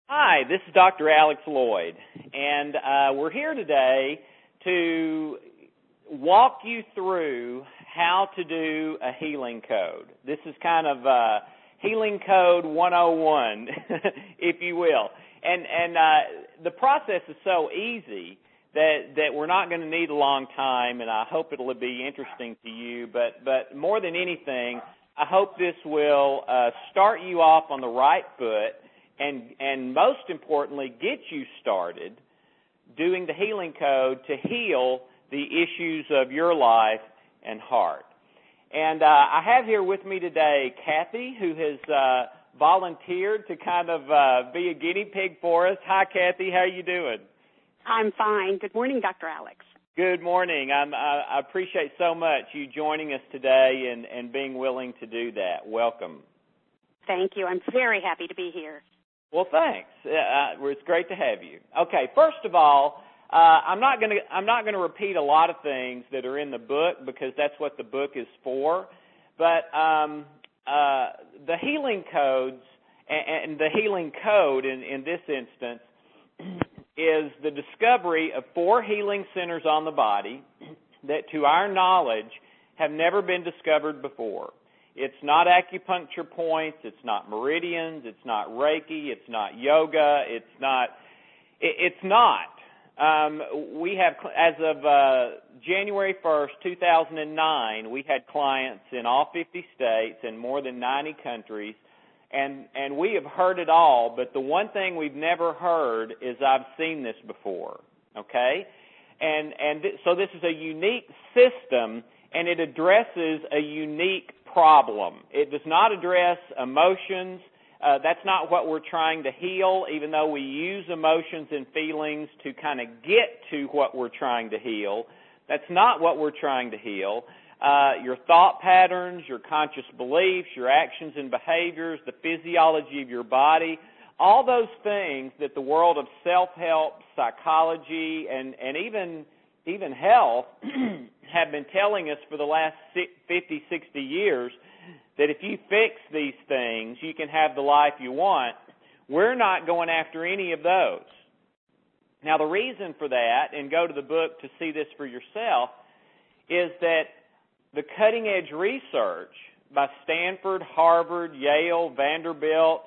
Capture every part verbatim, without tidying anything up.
Hi, this is Doctor Alex Lloyd, and uh, we're here today to walk you through how to do a healing code. This is kind of uh, healing code one oh one, if you will. And and uh, the process is so easy that that we're not going to need a long time, and I hope it'll be interesting to you. But but more than anything, I hope this will uh, start you off on the right foot, and and most importantly, get you started doing the healing code to heal the issues of your life and heart. And uh, I have here with me today Kathy, who has uh, volunteered to kind of uh, be a guinea pig for us. Hi, Kathy. How are you doing? I'm fine. Good morning, Doctor Alex. Good morning. I'm, I, I appreciate so much you joining us today and, and being willing to do that. Welcome. Thank you. I'm very happy to be here. Well, thanks. Uh, it's great to have you. Okay, first of all, uh, I'm not going to I'm not going to repeat a lot of things that are in the book because that's what the book is for. But um, uh, the healing codes and, and the healing code in, in this instance is the discovery of four healing centers on the body that, to our knowledge, have never been discovered before. It's not acupuncture points, it's not meridians, it's not Reiki, it's not yoga, it's not, it, it's not. Um, we have, as of uh, January first, two thousand nine, we had clients in all fifty states and more than ninety countries, and, and we have heard it all, but the one thing we've never heard is I've seen this before, okay? And, and th- so this is a unique system, and it addresses a unique problem. It does not address emotions. Uh, that's not what we're trying to heal, even though we use emotions and feelings to kind of get to what we're trying to heal. That's not what we're trying to heal. Uh, your thought patterns, your conscious beliefs, your actions and behaviors, the physiology of your body, all those things that the world of self-help, psychology, and, and even even health have been telling us for the last fifty, sixty years that if you fix these things, you can have the life you want. We're not going after any of those. Now, the reason for that, and go to the book to see this for yourself, is that the cutting-edge research by Stanford, Harvard, Yale, Vanderbilt,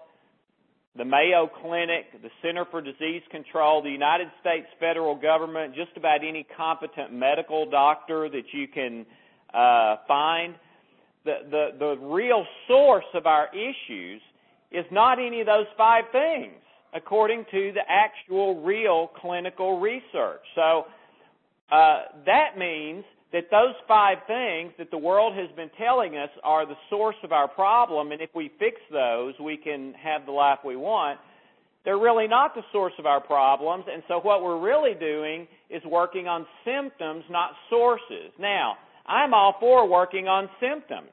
the Mayo Clinic, the Center for Disease Control, the United States federal government, just about any competent medical doctor that you can uh, find, the, the, the real source of our issues is not any of those five things, according to the actual real clinical research. So uh, that means that those five things that the world has been telling us are the source of our problem, and if we fix those, we can have the life we want, they're really not the source of our problems, and so what we're really doing is working on symptoms, not sources. Now, I'm all for working on symptoms,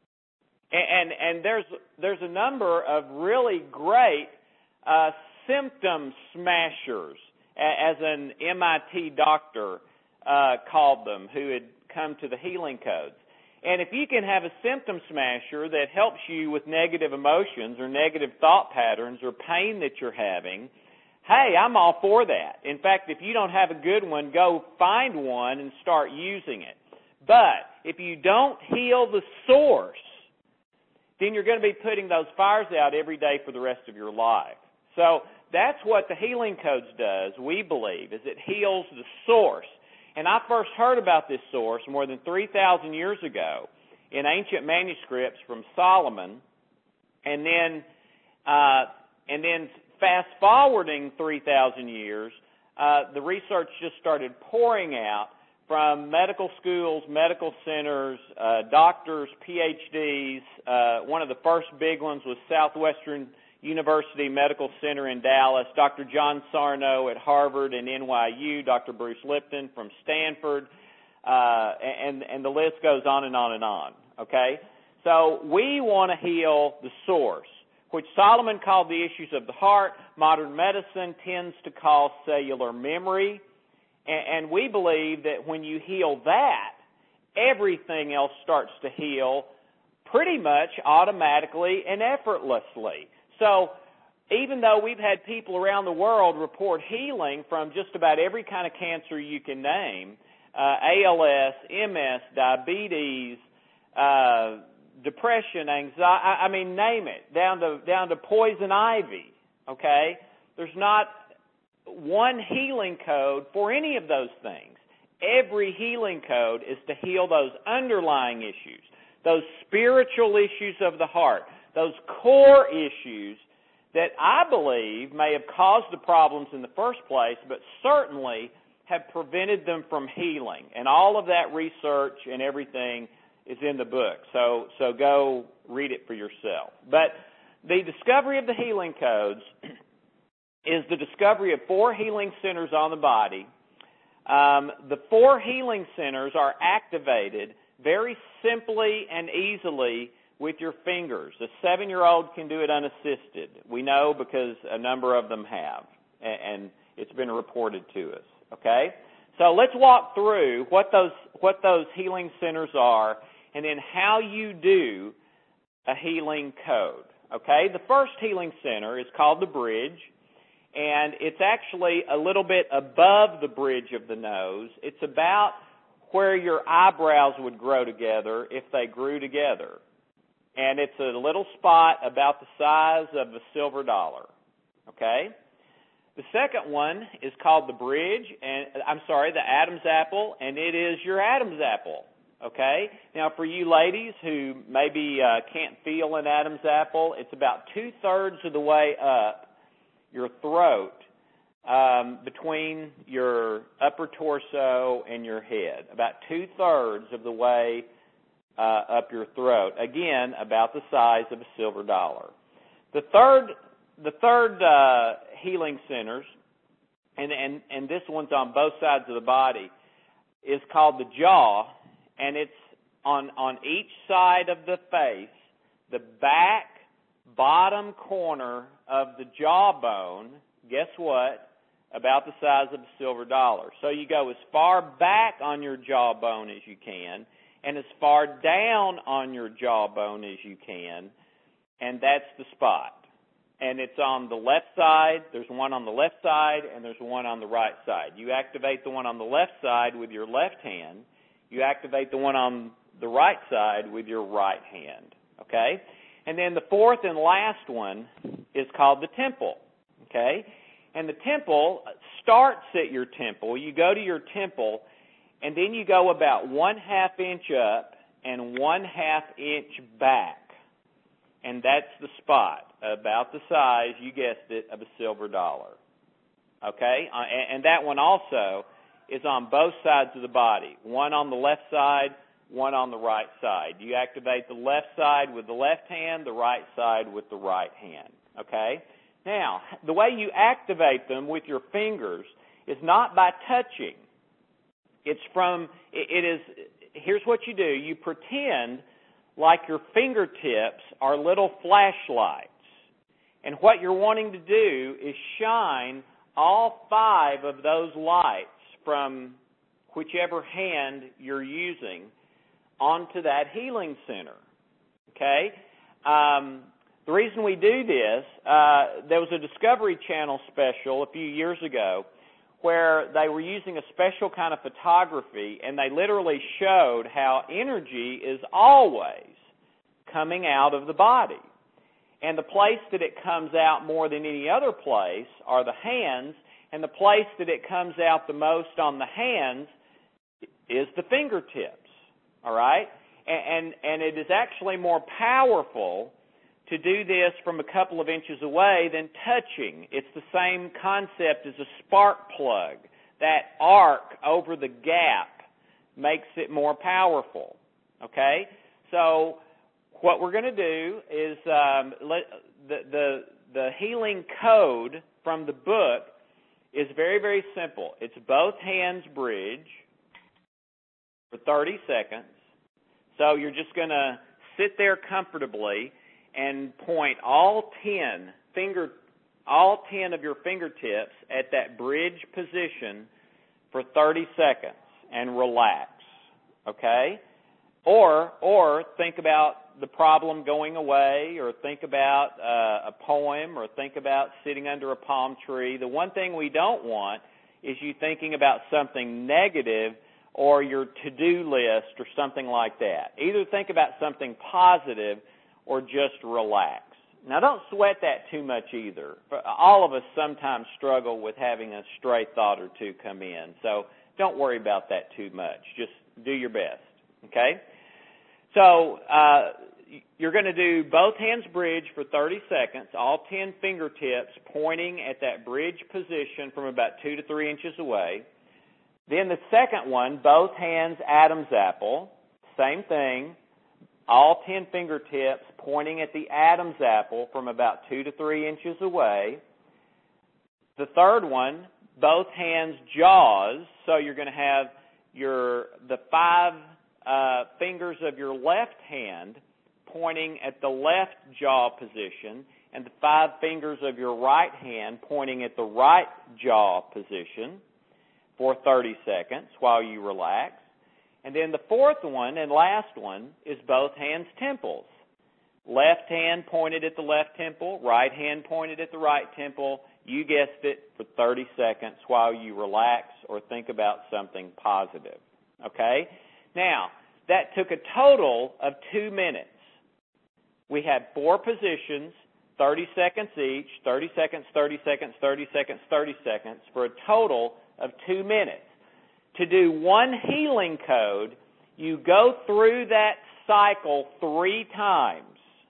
and, and, and there's, there's a number of really great uh, symptom smashers, as an M I T doctor Uh, called them, who had come to the healing codes. And if you can have a symptom smasher that helps you with negative emotions or negative thought patterns or pain that you're having, hey, I'm all for that. In fact, if you don't have a good one, go find one and start using it. But if you don't heal the source, then you're going to be putting those fires out every day for the rest of your life. So that's what the healing codes does, we believe, is it heals the source. And I first heard about this source more than three thousand years ago in ancient manuscripts from Solomon, and then uh, and then fast forwarding three thousand years, uh, the research just started pouring out from medical schools, medical centers, uh, doctors, P H Ds. Uh, one of the first big ones was Southwestern University Medical Center in Dallas, Doctor John Sarno at Harvard and N Y U, Doctor Bruce Lipton from Stanford, uh, and, and the list goes on and on and on, okay? So we want to heal the source, which Solomon called the issues of the heart. Modern medicine tends to call cellular memory, and, and we believe that when you heal that, everything else starts to heal pretty much automatically and effortlessly. So even though we've had people around the world report healing from just about every kind of cancer you can name, uh, A L S, M S, diabetes, uh, depression, anxiety, I mean, name it, down to down to poison ivy, okay? There's not one healing code for any of those things. Every healing code is to heal those underlying issues, those spiritual issues of the heart, those core issues that I believe may have caused the problems in the first place, but certainly have prevented them from healing. And all of that research and everything is in the book. So so go read it for yourself. But the discovery of the healing codes is the discovery of four healing centers on the body. Um, the four healing centers are activated very simply and easily with your fingers. A seven-year-old can do it unassisted. We know because a number of them have, and it's been reported to us. Okay? So let's walk through what those what those healing centers are, and then how you do a healing code. Okay? The first healing center is called the bridge, and it's actually a little bit above the bridge of the nose. It's about where your eyebrows would grow together if they grew together. And it's a little spot about the size of a silver dollar. Okay? The second one is called the bridge, and I'm sorry, the Adam's apple, and it is your Adam's apple. Okay? Now, for you ladies who maybe uh, can't feel an Adam's apple, it's about two-thirds of the way up your throat um, between your upper torso and your head. About two-thirds of the way uh, up your throat. Again, about the size of a silver dollar. The third, the third uh, healing centers, and, and, and this one's on both sides of the body, is called the jaw, and it's on, on each side of the face, the back bottom corner of the jawbone, guess what? About the size of a silver dollar. So you go as far back on your jawbone as you can, and as far down on your jawbone as you can, and that's the spot. And it's on the left side. There's one on the left side, and there's one on the right side. You activate the one on the left side with your left hand. You activate the one on the right side with your right hand. Okay? And then the fourth and last one is called the temple. Okay? And the temple starts at your temple. You go to your temple, and then you go about one half inch up and one half inch back. And that's the spot, about the size, you guessed it, of a silver dollar. Okay? And that one also is on both sides of the body. One on the left side, one on the right side. You activate the left side with the left hand, the right side with the right hand. Okay? Now, the way you activate them with your fingers is not by touching. It's from, it is, here's what you do. You pretend like your fingertips are little flashlights. And what you're wanting to do is shine all five of those lights from whichever hand you're using onto that healing center. Okay? Um, the reason we do this, uh, there was a Discovery Channel special a few years ago where they were using a special kind of photography, and they literally showed how energy is always coming out of the body. And the place that it comes out more than any other place are the hands, and the place that it comes out the most on the hands is the fingertips. All right? And, and, and it is actually more powerful to do this from a couple of inches away than touching. It's the same concept as a spark plug. That arc over the gap makes it more powerful. Okay? So what we're going to do is um, let, the, the, the healing code from the book is very, very simple. It's both hands bridge for thirty seconds. So you're just going to sit there comfortably and point all ten finger, all ten of your fingertips at that bridge position for thirty seconds and relax. Okay? Or, or think about the problem going away, or think about uh, a poem, or think about sitting under a palm tree. The one thing we don't want is you thinking about something negative or your to-do list or something like that. Either think about something positive or just relax. Now, don't sweat that too much either. All of us sometimes struggle with having a stray thought or two come in, so don't worry about that too much. Just do your best, okay? So uh, you're going to do both hands bridge for thirty seconds, all ten fingertips pointing at that bridge position from about two to three inches away. Then the second one, both hands Adam's apple, same thing. All ten fingertips pointing at the Adam's apple from about two to three inches away. The third one, both hands jaws. So you're going to have your the five uh, fingers of your left hand pointing at the left jaw position, and the five fingers of your right hand pointing at the right jaw position for thirty seconds while you relax. And then the fourth one and last one is both hands temples. Left hand pointed at the left temple, right hand pointed at the right temple. You guessed it, for thirty seconds while you relax or think about something positive. Okay? Now, that took a total of two minutes. We had four positions, thirty seconds each, thirty seconds, thirty seconds, thirty seconds, thirty seconds, for a total of two minutes. To do one healing code, you go through that cycle three times.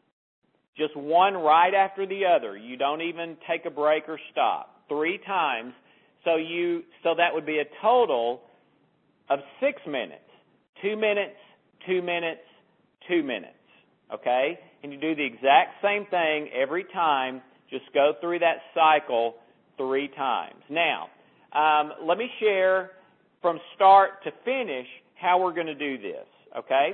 Just one right after the other. You don't even take a break or stop. Three times. So you so that would be a total of six minutes. Two minutes, two minutes, two minutes. Okay? And you do the exact same thing every time. Just go through that cycle three times. Now, um, let me share from start to finish how we're going to do this, okay?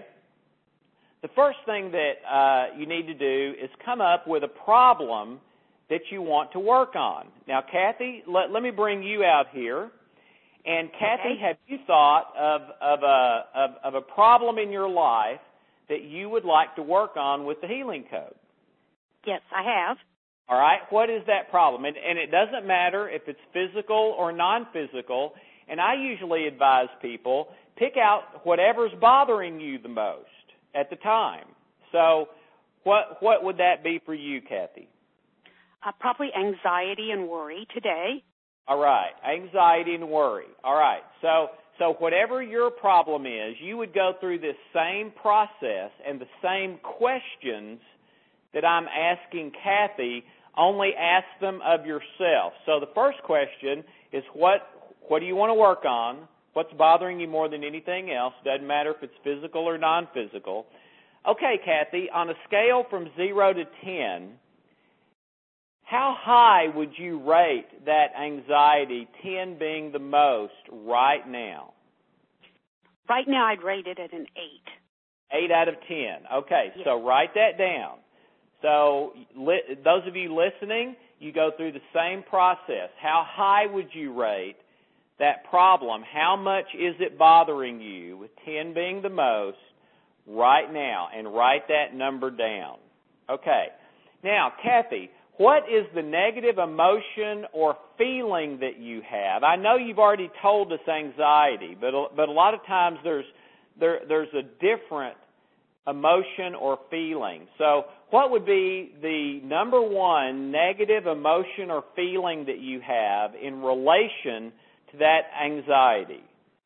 The first thing that uh, you need to do is come up with a problem that you want to work on. Now, Kathy, let, let me bring you out here. And Kathy, okay. have you thought of, of, a, of, of a problem in your life that you would like to work on with the healing code? Yes, I have. All right, what is that problem? And, and it doesn't matter if it's physical or non-physical. And I usually advise people, pick out whatever's bothering you the most at the time. So what what would that be for you, Kathy? Uh, probably anxiety and worry today. All right, anxiety and worry. All right, so so whatever your problem is, you would go through this same process and the same questions that I'm asking Kathy, only ask them of yourself. So the first question is what What do you want to work on? What's bothering you more than anything else? Doesn't matter if it's physical or non-physical. Okay, Kathy, on a scale from zero to ten, how high would you rate that anxiety, ten being the most, right now? Right now I'd rate it at an eight. eight out of ten. Okay, yes. So write that down. So li- those of you listening, you go through the same process. How high would you rate that problem? How much is it bothering you, with ten being the most, right now? And write that number down. Okay. Now, Kathy, what is the negative emotion or feeling that you have? I know you've already told us anxiety, but but a lot of times there's there there's a different emotion or feeling. So what would be the number one negative emotion or feeling that you have in relation to that anxiety?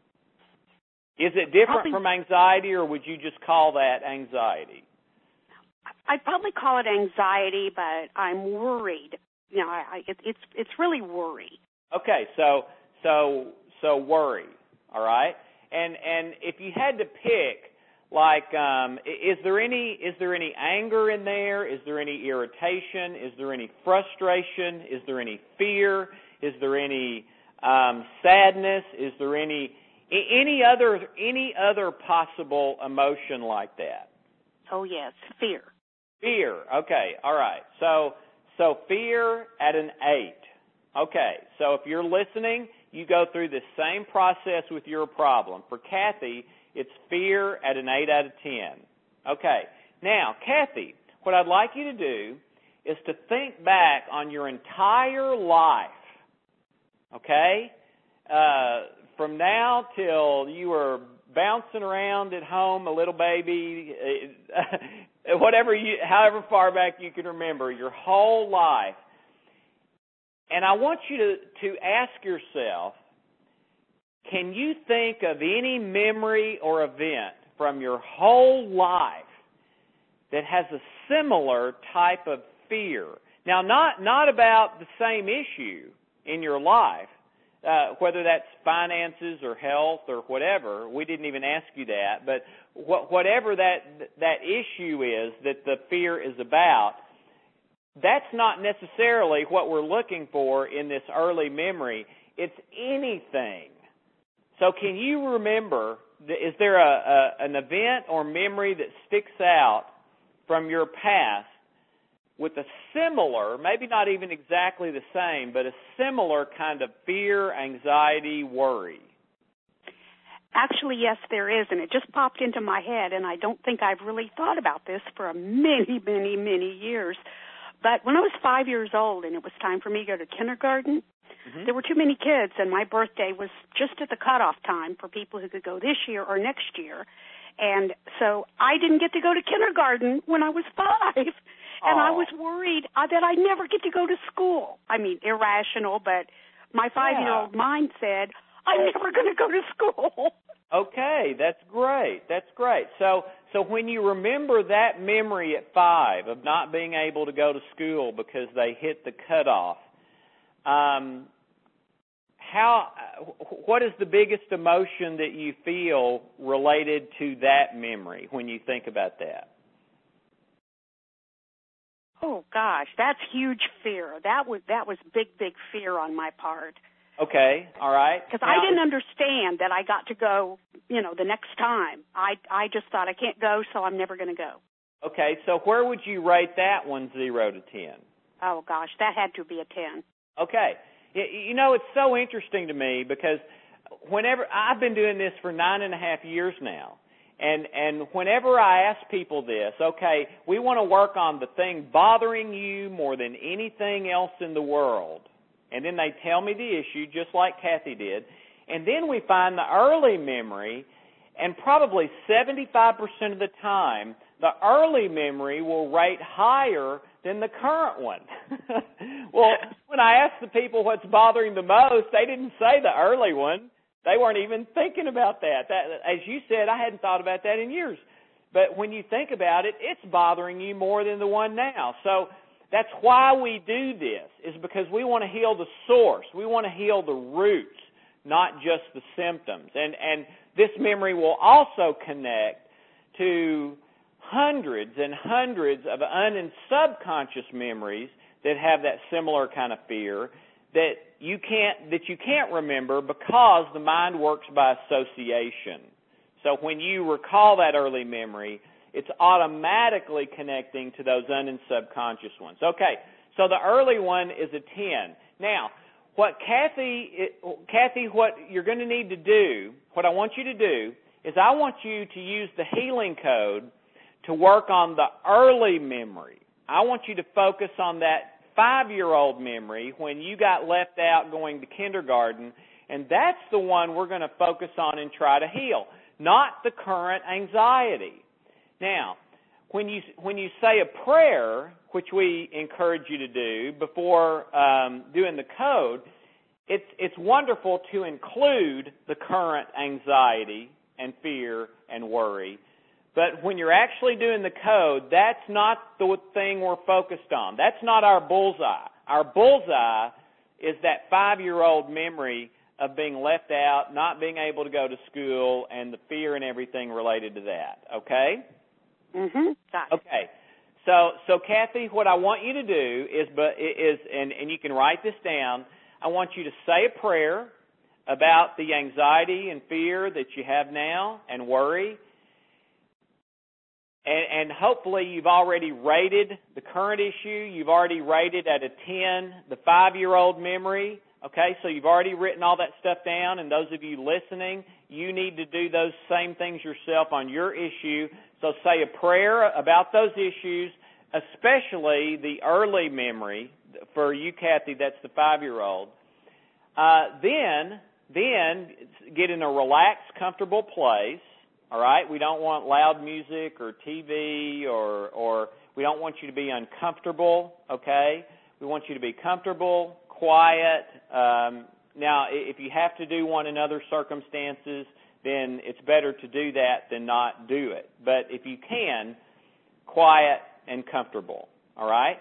Is it different probably, from anxiety, or would you just call that anxiety? I'd probably call it anxiety, but I'm worried. You know, I, I, it, it's it's really worry. Okay, so so so worry. All right, and and if you had to pick, like, um, is there any is there any anger in there? Is there any irritation? Is there any frustration? Is there any fear? Is there any um, sadness? Is there any any other any other possible emotion like that? Oh yes, fear. Fear. Okay. All right. So so fear at an eight. Okay. So if you're listening, you go through the same process with your problem. For Kathy, It's fear at an eight out of ten. Okay. Now, Kathy, what I'd like you to do is to think back on your entire life, okay? Uh, from now till you were bouncing around at home, a little baby, whatever you, however far back you can remember, your whole life. And I want you to, to ask yourself, can you think of any memory or event from your whole life that has a similar type of fear? Now, not, not about the same issue in your life, uh, whether that's finances or health or whatever. We didn't even ask you that. But wh- whatever that, that issue is that the fear is about, that's not necessarily what we're looking for in this early memory. It's anything. So can you remember, is there a, a, an event or memory that sticks out from your past with a similar, maybe not even exactly the same, but a similar kind of fear, anxiety, worry? Actually, yes, there is, and it just popped into my head, and I don't think I've really thought about this for many, many, many years. But when I was five years old and it was time for me to go to kindergarten, mm-hmm. there were too many kids, and my birthday was just at the cutoff time for people who could go this year or next year. And so I didn't get to go to kindergarten when I was five. And Aww. I was worried uh, that I'd never get to go to school. I mean, irrational, but my five-year-old yeah. mind said, I'm never going to go to school. Okay, that's great. That's great. So so when you remember that memory at five of not being able to go to school because they hit the cutoff, um, how, what is the biggest emotion that you feel related to that memory when you think about that? Oh gosh, that's huge fear. That was that was big, big fear on my part. Okay, all right. Because I didn't understand that I got to go, you know, the next time. I I just thought I can't go, so I'm never going to go. Okay, so where would you rate that one, zero to ten? Oh gosh, that had to be a ten. Okay, you know, it's so interesting to me because whenever I've been doing this for nine and a half years now. And and whenever I ask people this, okay, we want to work on the thing bothering you more than anything else in the world. And then they tell me the issue, just like Kathy did. And then we find the early memory, and probably seventy-five percent of the time, the early memory will rate higher than the current one. Well, when I asked the people what's bothering the most, they didn't say the early one. They weren't even thinking about that. That, as you said, I hadn't thought about that in years. But when you think about it, it's bothering you more than the one now. So that's why we do this, is because we want to heal the source. We want to heal the roots, not just the symptoms. And, and this memory will also connect to hundreds and hundreds of un- and subconscious memories that have that similar kind of fear that you can't that you can't remember because the mind works by association. So when you recall that early memory, it's automatically connecting to those un- and subconscious ones. Okay, so the early one is a ten. Now, what Kathy, Kathy, what you're going to need to do, what I want you to do, is I want you to use the healing code to work on the early memory. I want you to focus on that five-year-old memory when you got left out going to kindergarten, and that's the one we're going to focus on and try to heal, not the current anxiety. Now, when you when you say a prayer, which we encourage you to do before um, doing the code, it's it's wonderful to include the current anxiety and fear and worry. But when you're actually doing the code, that's not the thing we're focused on. That's not our bullseye. Our bullseye is that five-year-old memory of being left out, not being able to go to school, and the fear and everything related to that. Okay? Mm-hmm. Got it. Okay. So, so Kathy, what I want you to do is, but is, and, and you can write this down. I want you to say a prayer about the anxiety and fear that you have now and worry. And, and hopefully you've already rated the current issue. You've already rated at a ten the five-year-old memory Okay, so you've already written all that stuff down, and those of you listening, you need to do those same things yourself on your issue. So say a prayer about those issues, especially the early memory. For you, Kathy, that's the five-year-old. Uh, then, then get in a relaxed, comfortable place. All right, we don't want loud music or T V, or or we don't want you to be uncomfortable. Okay, we want you to be comfortable, quiet. Um, now, if you have to do one in other circumstances, then it's better to do that than not do it. But if you can, quiet and comfortable. All right?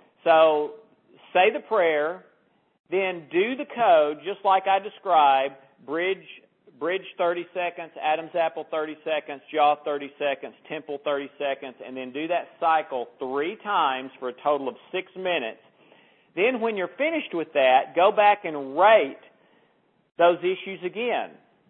So say the prayer, then do the code just like I described. Bridge, bridge thirty seconds, Adam's apple thirty seconds, jaw thirty seconds, temple thirty seconds, and then do that cycle three times for a total of six minutes. Then when you're finished with that, go back and rate those issues again.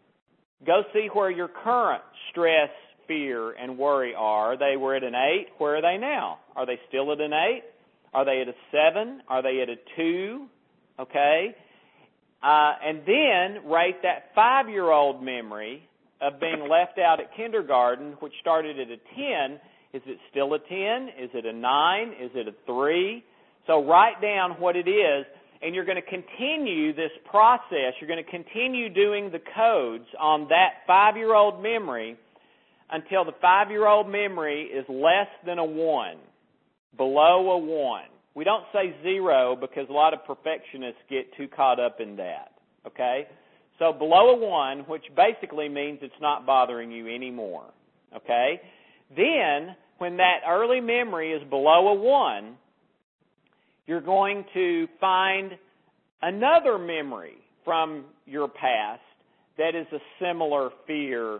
Go see where your current stress, fear, and worry are. They were at an eight. Where are they now? Are they still at an eight? Are they at a seven? Are they at a two? Okay? Uh, and then rate that five-year-old memory of being left out at kindergarten, which started at a ten. Is it still a ten? Is it a nine? Is it a three? So write down what it is, and you're going to continue this process. You're going to continue doing the codes on that five-year-old memory until the five-year-old memory is less than a one, below a one. We don't say zero because a lot of perfectionists get too caught up in that, okay? So below a one, which basically means it's not bothering you anymore, okay? Then, when that early memory is below a one, you're going to find another memory from your past that is a similar fear,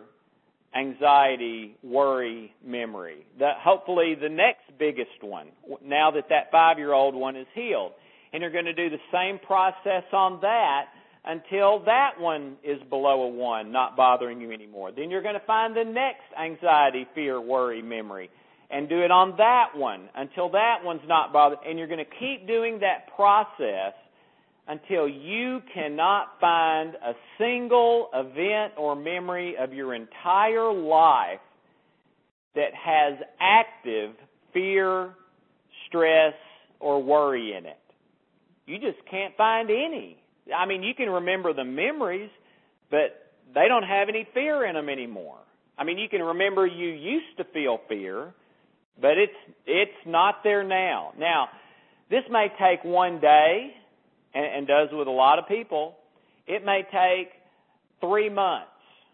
anxiety, worry memory. The, hopefully the next biggest one, now that that five-year-old one is healed. And you're going to do the same process on that until that one is below a one, not bothering you anymore. Then you're going to find the next anxiety, fear, worry memory and do it on that one until that one's not bothered. And you're going to keep doing that process until you cannot find a single event or memory of your entire life that has active fear, stress, or worry in it. You just can't find any. I mean, you can remember the memories, but they don't have any fear in them anymore. I mean, you can remember you used to feel fear, but it's it's not there now. Now, this may take one day, and, and does with a lot of people. It may take three months,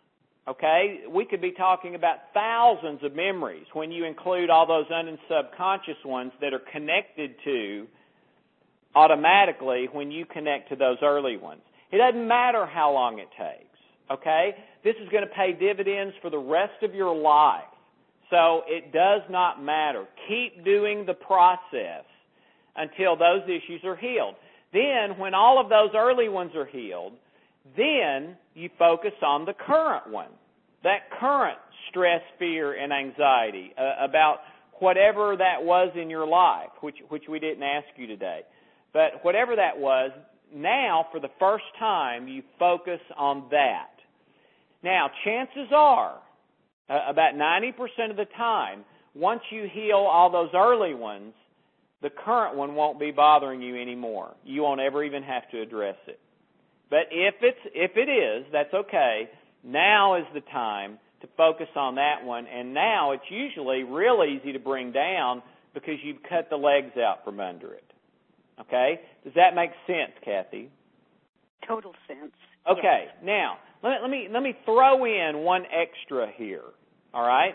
okay? We could be talking about thousands of memories when you include all those un- and subconscious ones that are connected to automatically when you connect to those early ones. It doesn't matter how long it takes, okay? This is going to pay dividends for the rest of your life. So it does not matter. Keep doing the process until those issues are healed. Then, when all of those early ones are healed, then you focus on the current one, that current stress, fear, and anxiety uh, about whatever that was in your life, which, which we didn't ask you today. But whatever that was, now, for the first time, you focus on that. Now, chances are, uh, about ninety percent of the time, once you heal all those early ones, the current one won't be bothering you anymore. You won't ever even have to address it. But if it's if it is, that's okay. Now is the time to focus on that one, and now it's usually real easy to bring down because you've cut the legs out from under it. Okay? Does that make sense, Kathy? Total sense. Okay. Yes. Now, let, let me let me throw in one extra here. All right?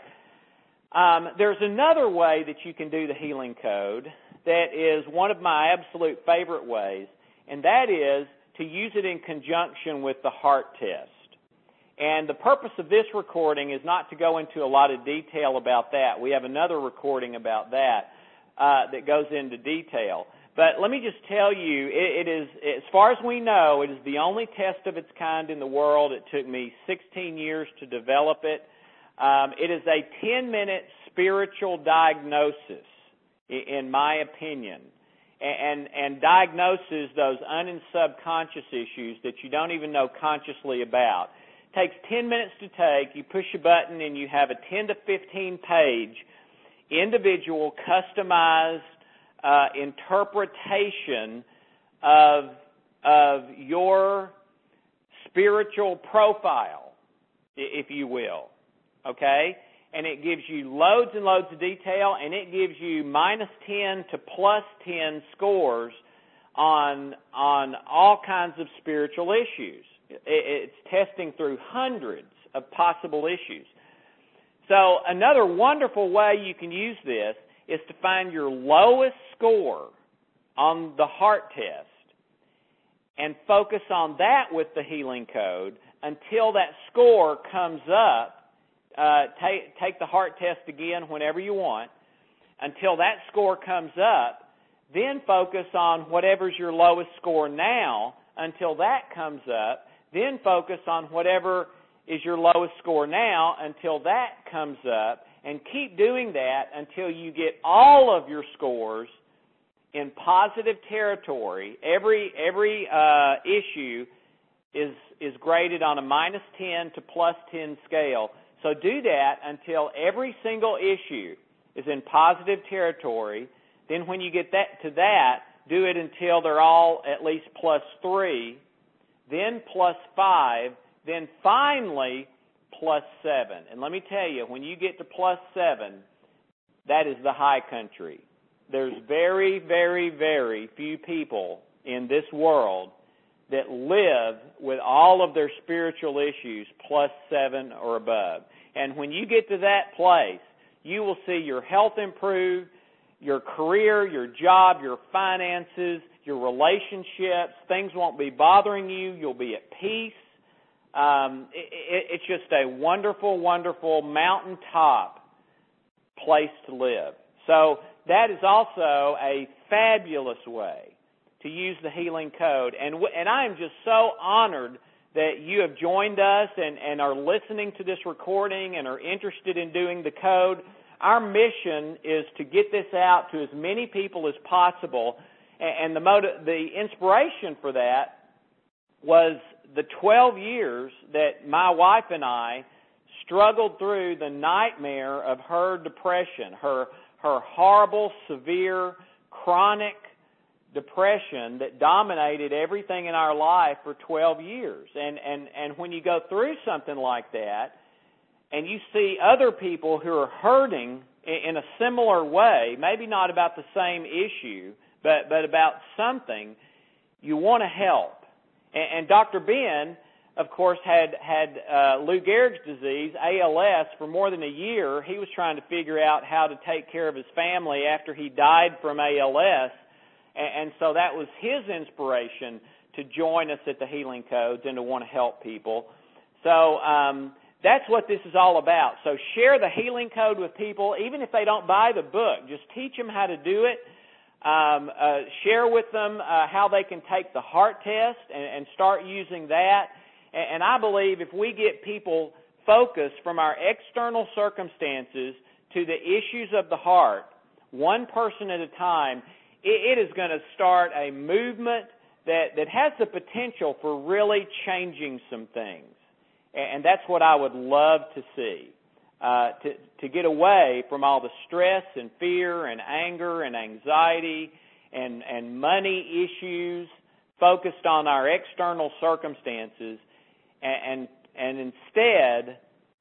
Um, there's another way that you can do the healing code that is one of my absolute favorite ways, and that is to use it in conjunction with the heart test. And the purpose of this recording is not to go into a lot of detail about that. We have another recording about that uh, that goes into detail. But let me just tell you, it, it is, as far as we know, it is the only test of its kind in the world. It took me sixteen years to develop it. Um, it is a ten-minute spiritual diagnosis, in my opinion. and, and diagnoses those un- and subconscious issues that you don't even know consciously about. It takes ten minutes to take. You push a button and you have a ten to fifteen page individual, customized uh, interpretation of, of your spiritual profile, if you will, okay? And it gives you loads and loads of detail, and it gives you minus ten to plus ten scores on, on all kinds of spiritual issues. It's testing through hundreds of possible issues. So another wonderful way you can use this is to find your lowest score on the heart test and focus on that with the healing code until that score comes up. Uh, take, take the heart test again whenever you want. Until that score comes up, then focus on whatever's your lowest score now until that comes up. Then focus on whatever is your lowest score now until that comes up. And keep doing that until you get all of your scores in positive territory. Every every uh, issue is is graded on a minus ten to plus ten scale. So do that until every single issue is in positive territory. Then when you get that to that, do it until they're all at least plus three, then plus five, then finally plus seven. And let me tell you, when you get to plus seven, that is the high country. There's very, very, very few people in this world that live with all of their spiritual issues plus seven or above. And when you get to that place, you will see your health improve, your career, your job, your finances, your relationships. Things won't be bothering you. You'll be at peace. Um, it, it, it's just a wonderful, wonderful mountaintop place to live. So that is also a fabulous way to use the healing code. And, w- and I am just so honored that you have joined us and, and are listening to this recording and are interested in doing the code. Our mission is to get this out to as many people as possible. And, and the, motiv- the inspiration for that was the twelve years that my wife and I struggled through the nightmare of her depression, her her horrible, severe, chronic depression that dominated everything in our life for twelve years. And, and, and when you go through something like that and you see other people who are hurting in a similar way, maybe not about the same issue, but, but about something, you want to help. And, and Doctor Ben, of course, had, had uh, Lou Gehrig's disease, A L S, for more than a year. He was trying to figure out how to take care of his family after he died from A L S. And so that was his inspiration to join us at the Healing Codes and to want to help people. So um, that's what this is all about. So share the Healing Code with people, even if they don't buy the book. Just teach them how to do it. Um, uh, share with them uh, how they can take the heart test and, and start using that. And, and I believe if we get people focused from our external circumstances to the issues of the heart, one person at a time, it is going to start a movement that, that has the potential for really changing some things. And that's what I would love to see, uh, to, to get away from all the stress and fear and anger and anxiety and, and money issues focused on our external circumstances and, and, and instead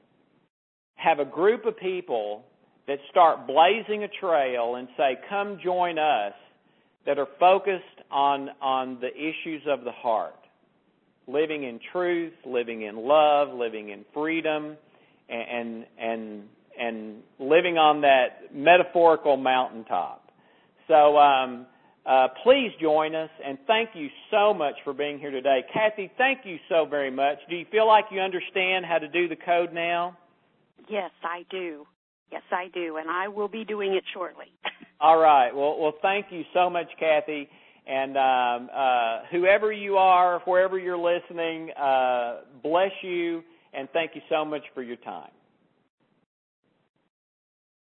have a group of people that start blazing a trail and say, come join us, that are focused on, on the issues of the heart, living in truth, living in love, living in freedom, and, and, and living on that metaphorical mountaintop. So um, uh, please join us, and thank you so much for being here today. Kathy, thank you so very much. Do you feel like you understand how to do the code now? Yes, I do. Yes, I do, and I will be doing it shortly. All right. Well, well, thank you so much, Kathy. And um, uh, whoever you are, wherever you're listening, uh, bless you, and thank you so much for your time.